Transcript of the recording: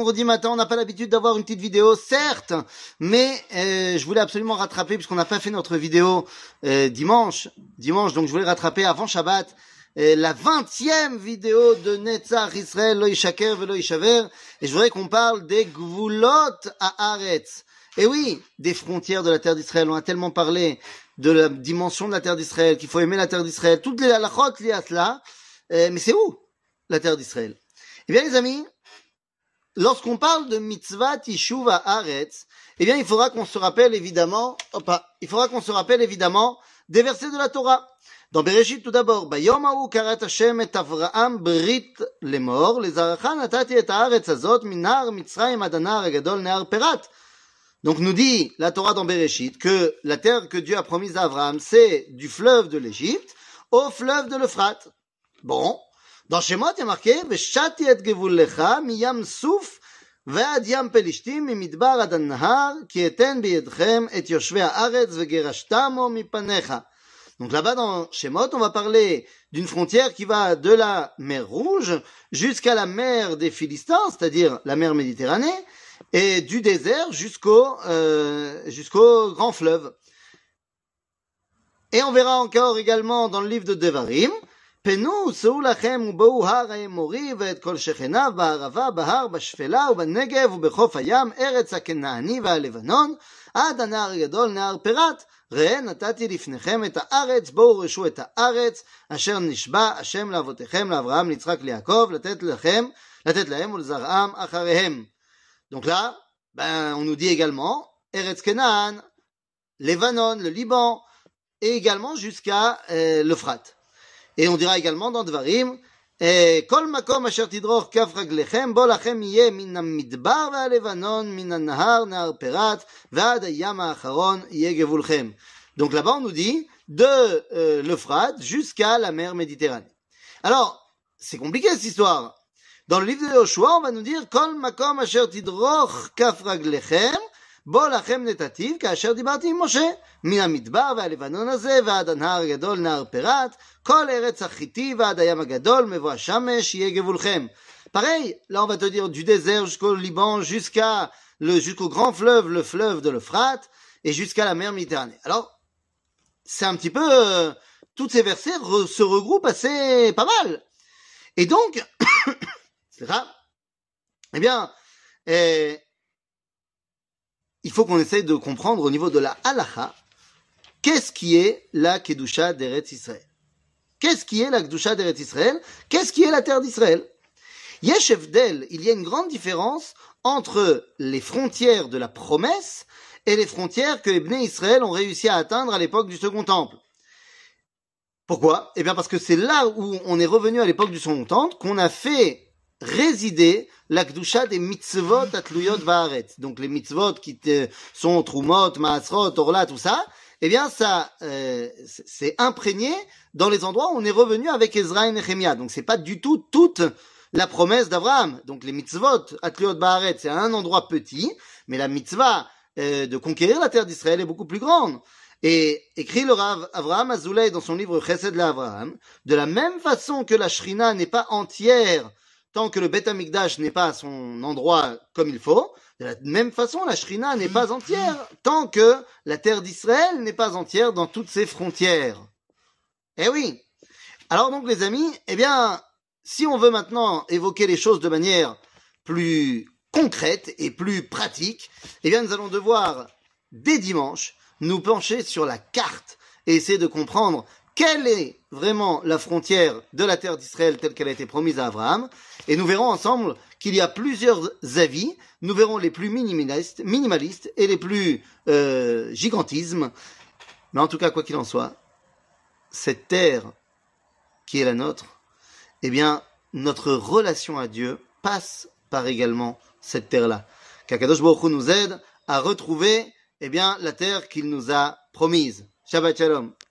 vendredi matin, on n'a pas l'habitude d'avoir une petite vidéo, certes, mais je voulais absolument rattraper, puisqu'on n'a pas fait notre vidéo dimanche, donc je voulais rattraper avant Shabbat, la 20e vidéo de Netzach Israël, Lo Yishaker Velo Yishaver, et je voudrais qu'on parle des Gvulot Haaretz. Et oui, des frontières de la terre d'Israël, on a tellement parlé de la dimension de la terre d'Israël, qu'il faut aimer la terre d'Israël, toutes les halachot liées à cela, mais c'est où la terre d'Israël? Eh bien les amis, lorsqu'on parle de mitzvah tishuv haaretz, eh bien il faudra qu'on se rappelle évidemment, des versets de la Torah. Dans Bereshit tout d'abord, Bayom ha'u karat Hashem et Avraham brit lemor, lezaracha natati et haaretz azot min nahar Mitzrayim ad hanahar hagadol nehar Perat. Donc nous dit la Torah dans Bereshit que la terre que Dieu a promise à Abraham, c'est du fleuve de l'Égypte au fleuve de l'Euphrate. Bon, dans Shemot il y a marqué Veshati et gevullecha miyam souf ve'ad yam pelishtim mimidbar ad hanahar ki eten beyedchem et yoshvei haaretz vegerashtamo mipanecha. Donc là-bas dans Shemot, on va parler d'une frontière qui va de la mer Rouge jusqu'à la mer des Philistins, c'est-à-dire la mer Méditerranée, et du désert jusqu'au grand fleuve. Et on verra encore également dans le livre de Devarim, Penu se'u lachem ubou har ha'emori ve'et kol shechenav ba'arava bahar bashfela u'banegev u'bechof hayam eretz ha'kenaani va'alevanon ad hanahar hagadol nehar Perat. ראה נתתי לפניכם את הארץ, בואו רשו את הארץ, אשר נשבע השם לאבותיכם, לאברהם, ליצחק, ליעקב, לתת להם ולזרעם אחריהם. Donc là, on nous dit également, Eretz Kenan, Lebanon, le Liban, et également jusqu'à l'Euphrate. Et on dira également dans Devarim, כל מקום אשר תדרוך כף רגליכם, בו לכם יהיה מן המדבר והלבנון, מן הנהר, נהר פרת, ועד הים האחרון יהיה גבולכם. Donc là-bas on nous dit de l'Euphrate jusqu'à la mer Méditerranée. Alors, c'est compliqué cette histoire. Dans le livre de Yoshua, on va nous dire כל מקום אשר תדרוך כף רגליכם, בו לכם נתתיו, כאשר דיברתי עם משה, מן המדבר והלבנון הזה, ועד הנהר הגדול, נהר פרת, כל ארץ החיתי ועד הים הגדול, מבוא השמש, יהיה גבולכם. Pareil, là on va te dire du désert jusqu'au Liban, jusqu'au grand fleuve, le fleuve de l'Euphrate, et jusqu'à la mer Méditerranée. Alors, c'est un petit peu, tous ces versets se regroupent assez pas mal. Et donc, c'est ça, eh bien, il faut qu'on essaye de comprendre au niveau de la halacha, qu'est-ce qui est la Kedusha d'Eretz Israël? Qu'est-ce qui est la Kedusha d'Eretz Israël? Qu'est-ce qui est la terre d'Israël? Yesh Evdel, il y a une grande différence entre les frontières de la promesse et les frontières que les Bnei Israël ont réussi à atteindre à l'époque du Second Temple. Pourquoi? Eh bien parce que c'est là où on est revenu à l'époque du Second Temple qu'on a fait résider la Kedusha des mitzvot atluyot va'aretz. Donc les mitzvot qui sont Trumot, Maasrot, Orla, tout ça, eh bien ça c'est imprégné dans les endroits où on est revenu avec Ezra et Nehemia. Donc c'est pas du tout toute la promesse d'Abraham. Donc les mitzvot atluyot va'aretz, c'est un endroit petit, mais la mitzvah de conquérir la terre d'Israël est beaucoup plus grande. Et écrit le Rav Avraham Azoulay dans son livre Chesed l'Avraham, de la même façon que la Shrina n'est pas entière tant que le Beth Amikdash n'est pas à son endroit comme il faut, de la même façon, la Shrina n'est pas entière tant que la terre d'Israël n'est pas entière dans toutes ses frontières. Eh oui. Alors donc les amis, eh bien, si on veut maintenant évoquer les choses de manière plus concrète et plus pratique, eh bien nous allons devoir, dès dimanche, nous pencher sur la carte et essayer de comprendre quelle est vraiment la frontière de la terre d'Israël telle qu'elle a été promise à Abraham. Et nous verrons ensemble qu'il y a plusieurs avis. Nous verrons les plus minimalistes et les plus gigantismes. Mais en tout cas, quoi qu'il en soit, cette terre qui est la nôtre, eh bien, notre relation à Dieu passe par également cette terre-là. Qu'Akadosh Baruch Hu nous aide à retrouver, eh bien, la terre qu'il nous a promise. Shabbat Shalom.